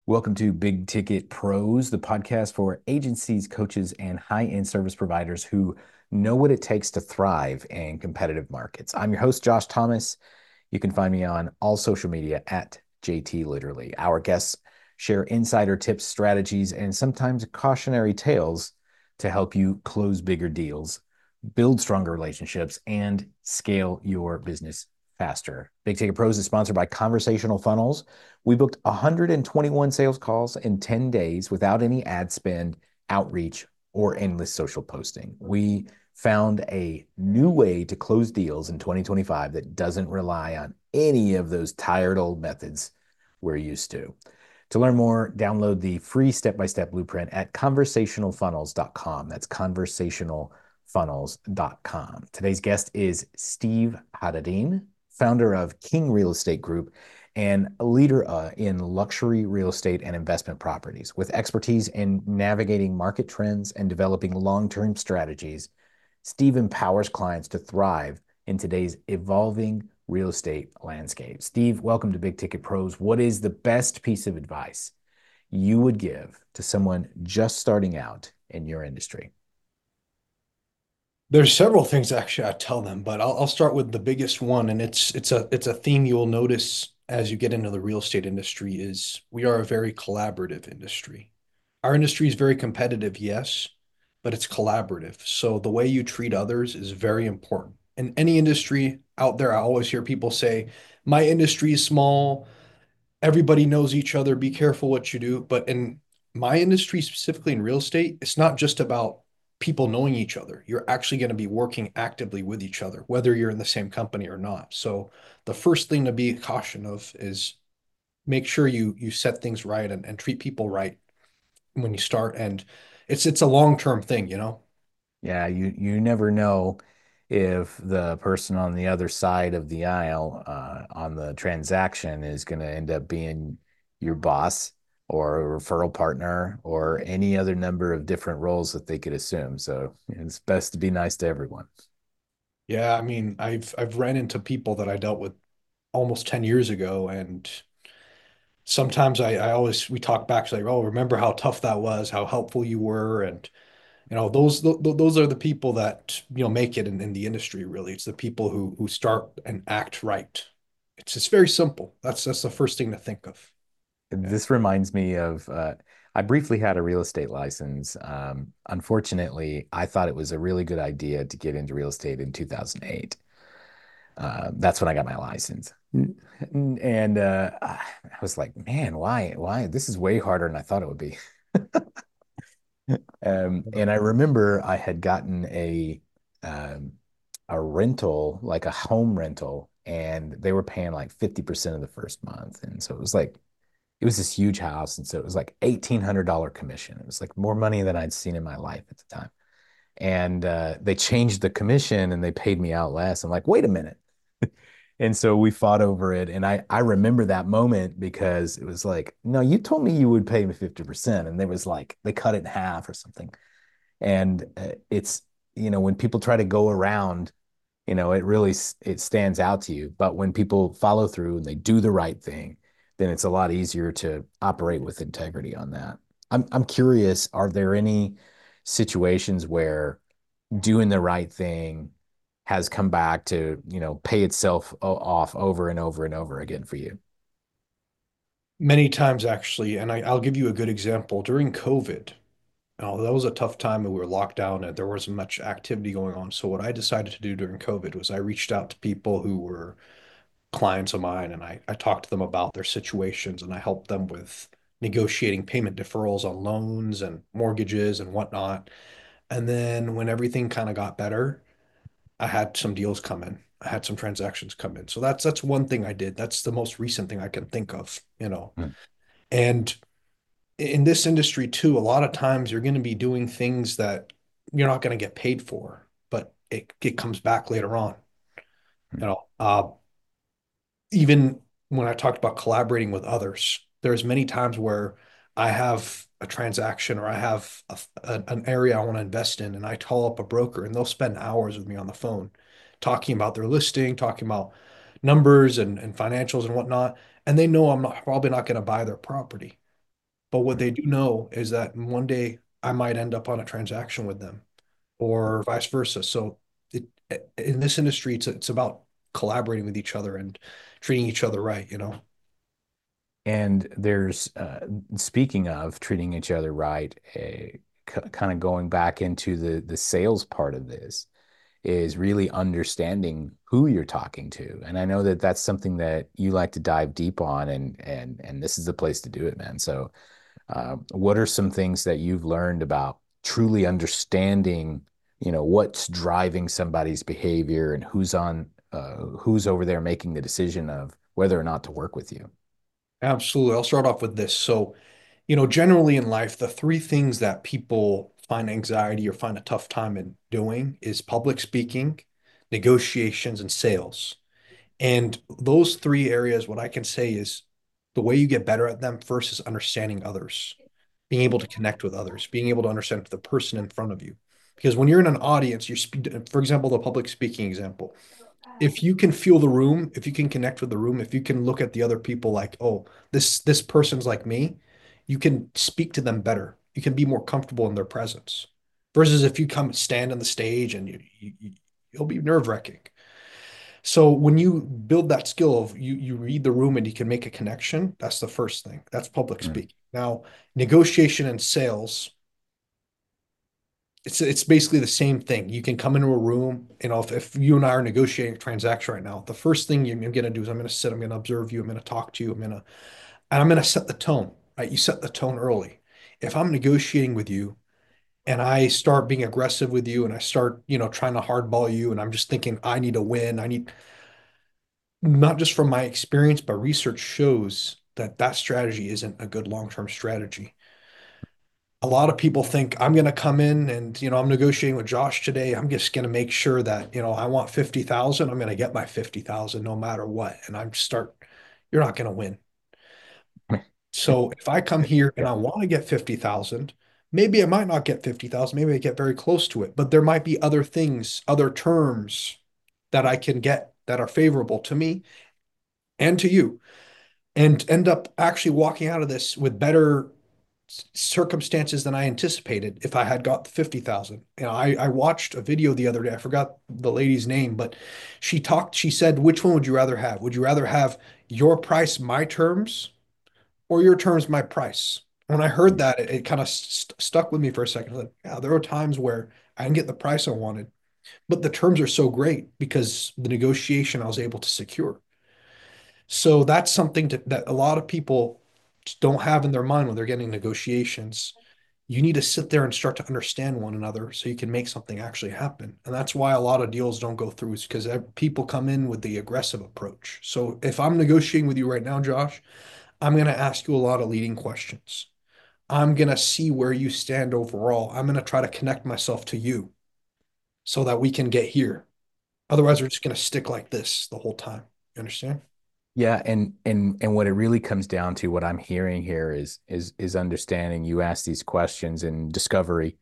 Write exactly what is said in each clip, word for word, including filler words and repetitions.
Welcome to Big Ticket Pros, the podcast for agencies, coaches, and high end service providers who know what it takes to thrive in competitive markets. I'm your host, Josh Thomas. You can find me on all social media at J T Literally. Our guests share insider tips, strategies, and sometimes cautionary tales to help you close bigger deals, build stronger relationships, and scale your business faster. Big Ticket Pros is sponsored by Conversational Funnels. We booked one hundred twenty-one sales calls in ten days without any ad spend, outreach, or endless social posting. We found a new way to close deals in twenty twenty-five that doesn't rely on any of those tired old methods we're used to. To learn more, download the free step-by-step blueprint at conversational funnels dot com. That's conversational funnels dot com. Today's guest is Steve Haddadin, founder of King Real Estate Group and a leader uh, in luxury real estate and investment properties. With expertise in navigating market trends and developing long-term strategies, Steve empowers clients to thrive in today's evolving real estate landscape. Steve, welcome to Big Ticket Pros. What is the best piece of advice you would give to someone just starting out in your industry? There's several things actually I tell them, but I'll, I'll start with the biggest one, and it's it's a it's a theme you will notice as you get into the real estate industry is we are a very collaborative industry. Our industry is very competitive, yes, but it's collaborative. So the way you treat others is very important. In any industry out there, I always hear people say, "My industry is small. Everybody knows each other. Be careful what you do." But in my industry, specifically in real estate, it's not just about people knowing each other. You're actually going to be working actively with each other, whether you're in the same company or not. So the first thing to be caution of is make sure you you set things right and, and treat people right when you start. And it's it's a long-term thing, you know? Yeah, you you never know if the person on the other side of the aisle uh, on the transaction is going to end up being your boss or a referral partner or any other number of different roles that they could assume. So it's best to be nice to everyone. Yeah, I mean, I've I've ran into people that I dealt with almost ten years ago, and sometimes I, I always we talk back to like, oh, remember how tough that was, how helpful you were, and you know those th those are the people that you know make it in, in the industry. Really, it's the people who who start and act right. It's it's very simple. That's that's the first thing to think of. Yeah. This reminds me of uh, I briefly had a real estate license. Um, unfortunately, I thought it was a really good idea to get into real estate in two thousand eight. Uh, that's when I got my license. And uh, I was like, man, why? Why? This is way harder than I thought it would be. Um, and I remember I had gotten a um, a rental, like a home rental, and they were paying like fifty percent of the first month. And so it was like, it was this huge house. And so it was like eighteen hundred dollars commission. It was like more money than I'd seen in my life at the time. And uh, they changed the commission and they paid me out less. I'm like, wait a minute. And so we fought over it. And I, I remember that moment because it was like, no, you told me you would pay me fifty percent. And there was like, they cut it in half or something. And uh, it's, you know, when people try to go around, you know, it really, it stands out to you. But when people follow through and they do the right thing, then it's a lot easier to operate with integrity on that. I'm, I'm curious, are there any situations where doing the right thing has come back to, you know, pay itself off over and over and over again for you? Many times actually, and I, I'll give you a good example. During COVID, oh, that was a tough time and we were locked down and there wasn't much activity going on. So what I decided to do during COVID was I reached out to people who were clients of mine and I, I talked to them about their situations and I helped them with negotiating payment deferrals on loans and mortgages and whatnot. And then when everything kind of got better, I had some deals come in. I had some transactions come in. So that's that's one thing I did. That's the most recent thing I can think of, you know. Hmm. And in this industry too, a lot of times you're going to be doing things that you're not going to get paid for, but it it comes back later on. You know, uh, even when I talked about collaborating with others, there's many times where I have a transaction or I have a, a, an area I want to invest in, and I call up a broker, and they'll spend hours with me on the phone talking about their listing, talking about numbers and, and financials and whatnot. And they know I'm not probably not going to buy their property. But what they do know is that one day I might end up on a transaction with them or vice versa. So it, in this industry, it's it's about collaborating with each other and treating each other right, you know. And there's, uh, speaking of treating each other right, uh, kind of going back into the the sales part of this is really understanding who you're talking to. And I know that that's something that you like to dive deep on, and and and this is the place to do it, man. So, uh, what are some things that you've learned about truly understanding, you know, what's driving somebody's behavior and who's on, uh, who's over there making the decision of whether or not to work with you? Absolutely. I'll start off with this. So, you know, generally in life, the three things that people find anxiety or find a tough time in doing is public speaking, negotiations, and sales. And those three areas, what I can say is the way you get better at them first is understanding others, being able to connect with others, being able to understand the person in front of you. Because when you're in an audience, you're, for example, the public speaking example, if you can feel the room, if you can connect with the room, if you can look at the other people like, oh, this this person's like me, you can speak to them better. You can be more comfortable in their presence. Versus if you come stand on the stage and you, you, you it'll be nerve-wracking. So when you build that skill of you you read the room and you can make a connection, that's the first thing. That's public Mm. speaking. Now, negotiation and sales, it's it's basically the same thing. You can come into a room, you know, if, if you and I are negotiating a transaction right now, the first thing you're going to do is I'm going to sit, I'm going to observe you, I'm going to talk to you, I'm going to, and I'm going to set the tone, right? You set the tone early. If I'm negotiating with you and I start being aggressive with you and I start, you know, trying to hardball you and I'm just thinking I need to win, I need, not just from my experience, but research shows that that strategy isn't a good long-term strategy. A lot of people think I'm going to come in and, you know, I'm negotiating with Josh today. I'm just going to make sure that, you know, I want fifty thousand. I'm going to get my fifty thousand no matter what. And I'm start, you're not going to win. So if I come here and Yeah. I want to get fifty thousand, maybe I might not get fifty thousand. Maybe I get very close to it, but there might be other things, other terms that I can get that are favorable to me and to you, and end up actually walking out of this with better circumstances than I anticipated if I had got the fifty thousand. You know, I, I watched a video the other day. I forgot the lady's name, but she talked, she said, which one would you rather have? Would you rather have your price, my terms, or your terms, my price? When I heard that, it, it kind of st stuck with me for a second. Like, yeah, there are times where I didn't get the price I wanted, but the terms are so great because the negotiation I was able to secure. So that's something to, that a lot of people don't have in their mind when they're getting negotiations. You need to sit there and start to understand one another so you can make something actually happen. And that's why a lot of deals don't go through, is because people come in with the aggressive approach. So if I'm negotiating with you right now, Josh, I'm going to ask you a lot of leading questions. I'm going to see where you stand overall. I'm going to try to connect myself to you so that we can get here. Otherwise, we're just going to stick like this the whole time. You understand? Yeah, and and and what it really comes down to, what I'm hearing here is is is understanding. You ask these questions in discovery,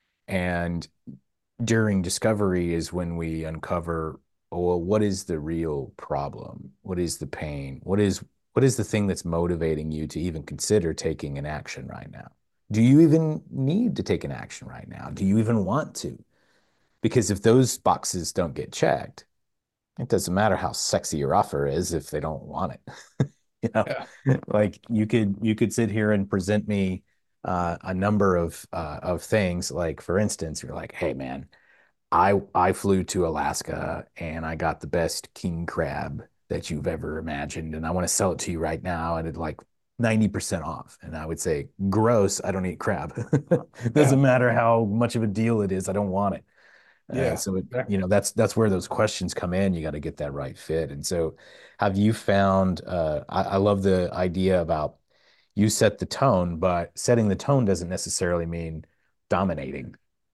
and during discovery is when we uncover, oh, well, what is the real problem? What is the pain? What is what is the thing that's motivating you to even consider taking an action right now? Do you even need to take an action right now? Do you even want to? Because if those boxes don't get checked, it doesn't matter how sexy your offer is if they don't want it. You know, Yeah. like you could you could sit here and present me, uh, a number of, uh, of things. Like for instance, you're like, hey man, I I flew to Alaska and I got the best king crab that you've ever imagined, and I want to sell it to you right now and at like ninety percent off. And I would say, gross, I don't eat crab. It Yeah. doesn't matter how much of a deal it is, I don't want it. Uh, Yeah. so it, you Exactly. know, that's that's where those questions come in. You got to get that right fit. And so, have you found? Uh, I, I love the idea about you set the tone, but setting the tone doesn't necessarily mean dominating.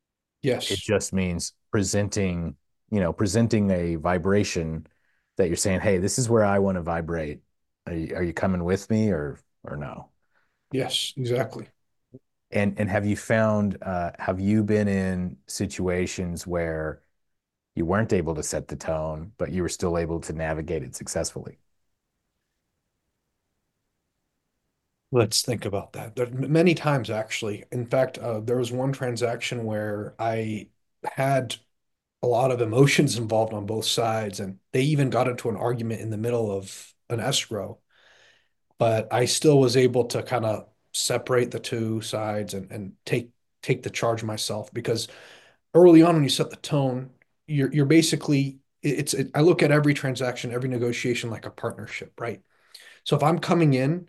It Yes. just means presenting, you know, presenting a vibration that you're saying, "Hey, this is where I want to vibrate. Are you, are you coming with me, or or no?" Yes. Exactly. And and have you found? Uh, have you been in situations where you weren't able to set the tone, but you were still able to navigate it successfully? Let's think about that. There, many times, actually. In fact, uh, there was one transaction where I had a lot of emotions involved on both sides, and they even got into an argument in the middle of an escrow. But I still was able to kind of separate the two sides and, and take take the charge myself because early on when you set the tone, you're you're basically it's it, I look at every transaction, every negotiation like a partnership, right? So if I'm coming in,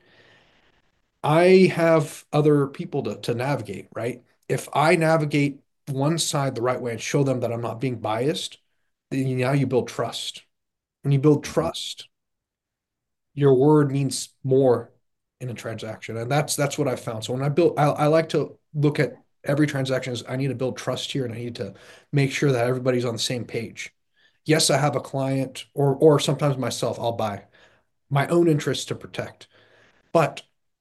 I have other people to, to navigate, right? If I navigate one side the right way and show them that I'm not being biased, then now you build trust. When you build Mhm. trust, your word means more in a transaction. And that's that's what I found. So when I build, I, I like to look at every transaction as I need to build trust here and I need to make sure that everybody's on the same page. Yes, I have a client or or sometimes myself, I'll buy my own interests to protect, but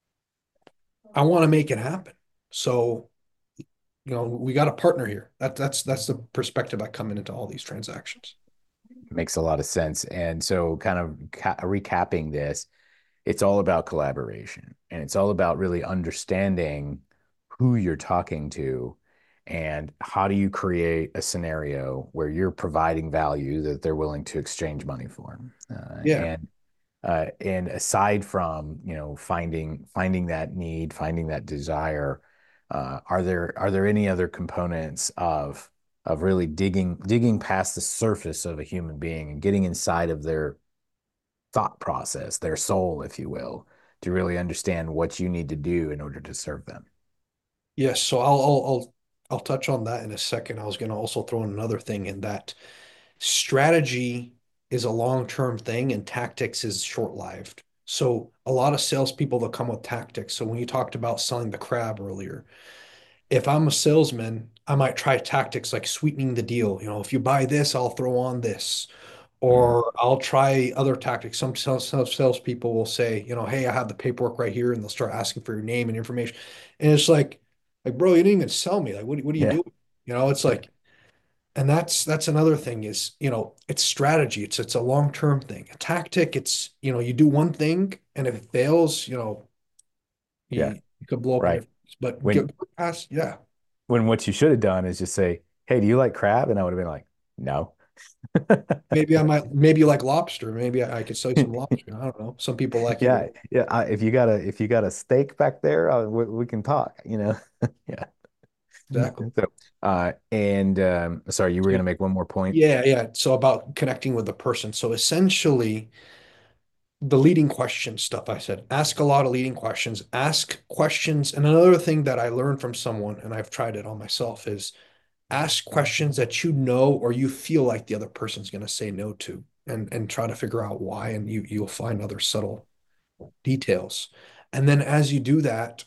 I want to make it happen. So you know, we got a partner here. That that's that's the perspective I come into all these transactions. Makes a lot of sense. And so, kind of ca- recapping this, it's all about collaboration and it's all about really understanding who you're talking to and how do you create a scenario where you're providing value that they're willing to exchange money for. Uh, Yeah. and uh, and aside from, you know, finding finding that need, finding that desire, uh, are there are there any other components of of really digging digging past the surface of a human being and getting inside of their thought process, their soul, if you will, to really understand what you need to do in order to serve them? Yes. So I'll I'll I'll I'll touch on that in a second. I was going to also throw in another thing in that strategy is a long-term thing and tactics is short-lived. So a lot of salespeople that come with tactics. So when you talked about selling the crab earlier, if I'm a salesman, I might try tactics like sweetening the deal. You know, if you buy this, I'll throw on this. Mm. Or I'll try other tactics. Some sales, salespeople will say, you know, hey, I have the paperwork right here, and they'll start asking for your name and information. And it's like, like, bro, you didn't even sell me. Like, what, what are you Yeah. doing? You know, it's like, and that's that's another thing is, you know, it's strategy. It's it's a long-term thing. A tactic, it's, you know, you do one thing, and if it fails, you know, Yeah. you, you could blow up in your Right. face. But When get past, yeah, when what you should have done is just say, "Hey, do you like crab?" And I would have been like, "No." maybe I might, maybe you like lobster. Maybe I, I could sell you some lobster. I don't know. Some people like it. Yeah, yeah. I, if you got a if you got a steak back there, uh, we, we can talk. You know. Yeah. Exactly. So, uh, and um, sorry, you were So gonna make one more point. yeah, yeah. So about connecting with the person. So essentially, the leading question stuff I said, ask a lot of leading questions, ask questions. And another thing that I learned from someone, and I've tried it on myself, is ask questions that you know or you feel like the other person's going to say no to, and and try to figure out why. And you you'll find other subtle details. And then as you do that,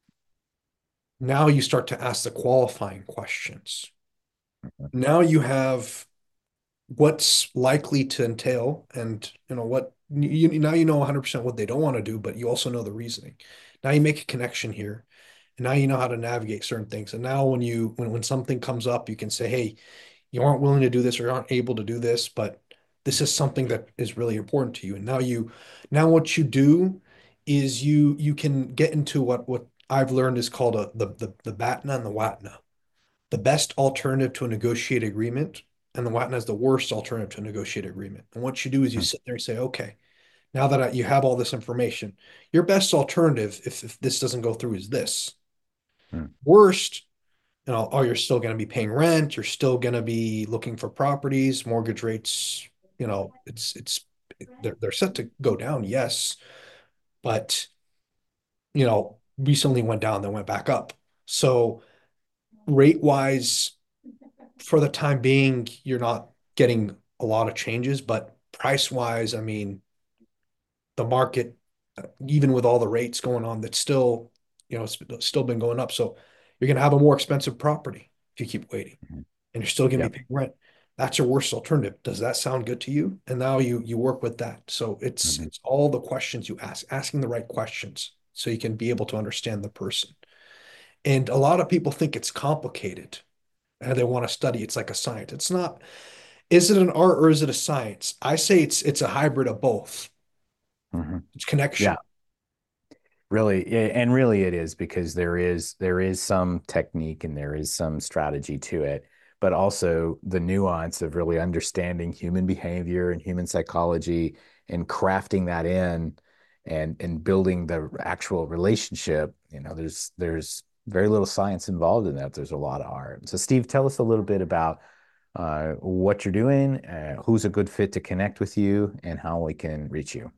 now you start to ask the qualifying questions. Now you have what's likely to entail and you know what you now you know one hundred percent what they don't want to do, but you also know the reasoning. Now you make a connection here, and now you know how to navigate certain things. And now when you when when something comes up, you can say, hey, you aren't willing to do this or you aren't able to do this, but this is something that is really important to you. And now you now what you do is you you can get into what what I've learned is called a the the, the BATNA and the WATNA, the best alternative to a negotiated agreement, and the WATNA is the worst alternative to a negotiated agreement. And what you do is you sit there and say, okay, now that I, you have all this information, your best alternative, if, if this doesn't go through, is this. Mm-hmm. Worst, you know, oh, you're still going to be paying rent, you're still going to be looking for properties, mortgage rates, you know, it's it's they're they're set to go down, yes, but you know, recently went down, then went back up. So rate wise, for the time being, you're not getting a lot of changes, but price wise, I mean, the market, uh, even with all the rates going on, that's still, you know, it's still been going up. So you're going to have a more expensive property if you keep waiting, and you're still going to be Yep. paying rent. That's your worst alternative. Does that sound good to you? And now you you work with that. So it's Mm-hmm. it's all the questions you ask, asking the right questions so you can be able to understand the person. And a lot of people think it's complicated and they want to study. It's like a science. It's not. Is it an art or is it a science? I say it's it's a hybrid of both. Mm-hmm. It's Yeah. connection. Really, yeah, and really it is because there is there is some technique and there is some strategy to it, but also the nuance of really understanding human behavior and human psychology and crafting that in and and building the actual relationship. You know, there's there's very little science involved in that. There's a lot of art. So Steve, tell us a little bit about uh, what you're doing, uh, who's a good fit to connect with you, and how we can reach you.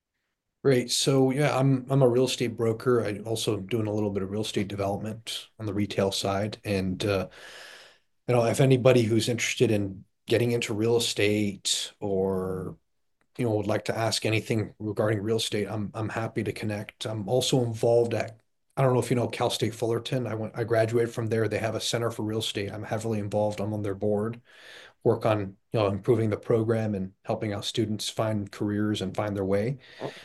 Great. So yeah, I'm I'm a real estate broker. I also am doing a little bit of real estate development on the retail side. And uh, you know, if anybody who's interested in getting into real estate or you know would like to ask anything regarding real estate, I'm I'm happy to connect. I'm also involved at I don't know if you know Cal State Fullerton. I went I graduated from there. They have a Center for Real Estate. I'm heavily involved. I'm on their board, work on you know improving the program and helping out students find careers and find their way.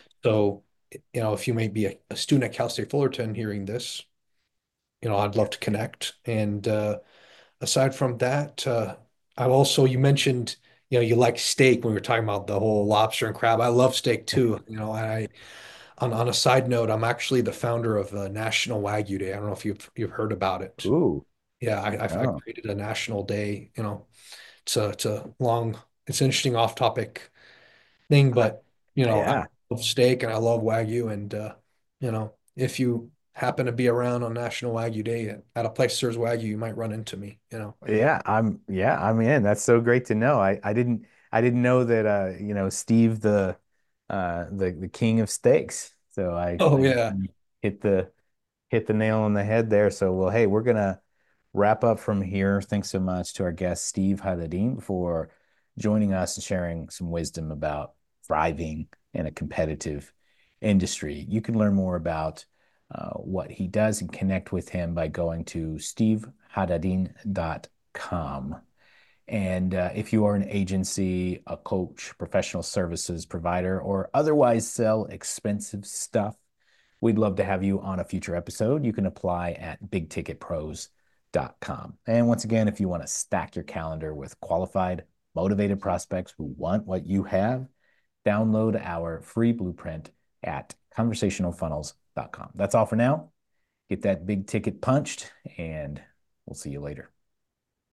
So, you know, if you may be a, a student at Cal State Fullerton hearing this, you know, I'd love to connect. And uh, aside from that, uh, I also, you mentioned, you know, you like steak when we were talking about the whole lobster and crab. I love steak too. You know, I, on, on a side note, I'm actually the founder of uh, National Wagyu Day. I don't know if you've, you've heard about it. Ooh, Yeah, I, I, I oh, created a national day. You know, it's a, it's a long, it's an interesting off topic thing, but you know, I yeah. love steak and I love Wagyu. And uh, you know, if you happen to be around on National Wagyu Day at, at a place that serves Wagyu, you might run into me, you know. Yeah, I'm yeah, I'm in. That's so great to know. I I didn't I didn't know that uh, you know, Steve the uh the the king of steaks. So I Oh I yeah. hit the hit the nail on the head there. So well, hey, we're gonna wrap up from here. Thanks so much to our guest Steve Haladin for joining us and sharing some wisdom about thriving in a competitive industry. You can learn more about uh, what he does and connect with him by going to steve hadadin dot com. And uh, if you are an agency, a coach, professional services provider, or otherwise sell expensive stuff, we'd love to have you on a future episode. You can apply at big ticket pros dot com. And once again, if you want to stack your calendar with qualified, motivated prospects who want what you have, download our free blueprint at conversational funnels dot com. That's all for now. Get that big ticket punched, and we'll see you later.